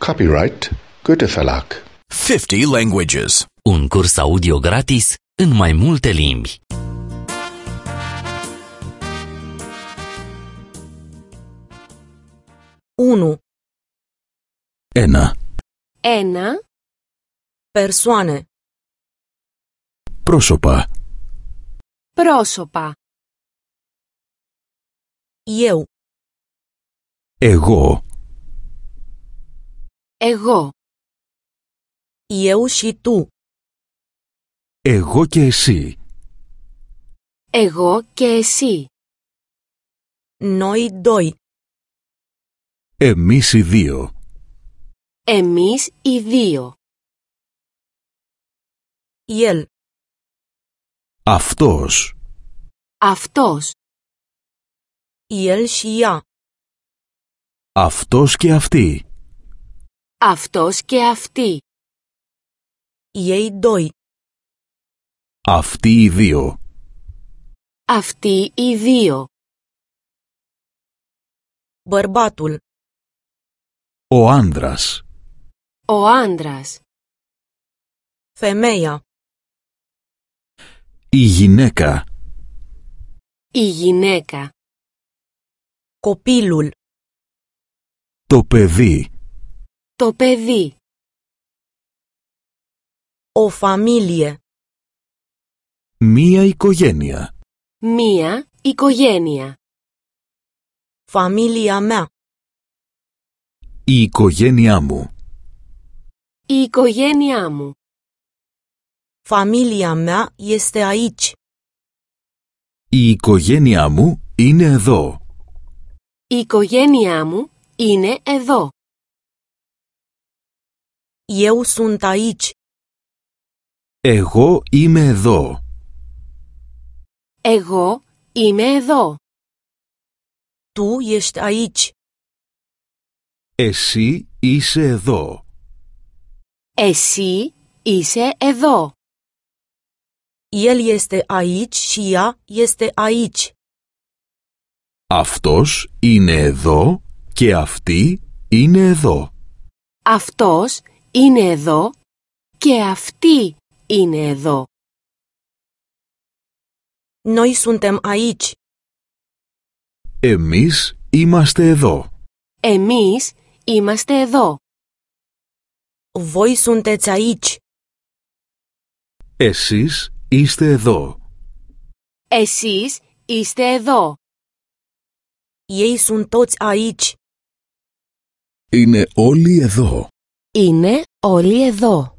Copyright Goethe Verlag. 50 languages. Un curs audio gratis în mai multe limbi. Unu. Ένα. Persoane. Πρόσωπα. Πρόσωπα. Eu. Εγώ. Εγώ. Eu și tu. Εγώ και εσύ. Εγώ και εσύ. Noi doi. Εμείς οι δύο. Εμείς οι δύο. El. Αυτός. Αυτός. El și ea. Αυτός και αυτή. Αυτός και αυτή. Ei doi. Αυτοί οι δύο. Αυτοί οι δύο. Bărbatul. Ο άνδρας. Ο άντρας. Femeia. Η γυναίκα. Η γυναίκα. Copilul. Το παιδί. Το παιδί. O familie. Μία οικογένεια. Μία οικογένεια. Familia mea. Η οικογένειά μου. Η οικογένειά μου. Familia mea este aici. Η οικογένειά μου είναι εδώ. Η οικογένειά μου είναι εδώ. Eu sunt aici. Εγώ είμαι εδώ. Εγώ είμαι εδώ. Tu ești aici. Εσύ είσαι εδώ. Εσύ είσαι εδώ. El este aici și ea este aici. Αυτός είναι εδώ και αυτή είναι εδώ. Αυτός είναι εδώ και αυτή είναι εδώ. Noi suntem aici. Εμείς είμαστε εδώ. Εμείς είμαστε εδώ. Voi sunteți aici. Εσείς είστε εδώ. Εσείς είστε εδώ. Ei sunt toți aici. Είναι όλοι εδώ. Είναι όλοι εδώ.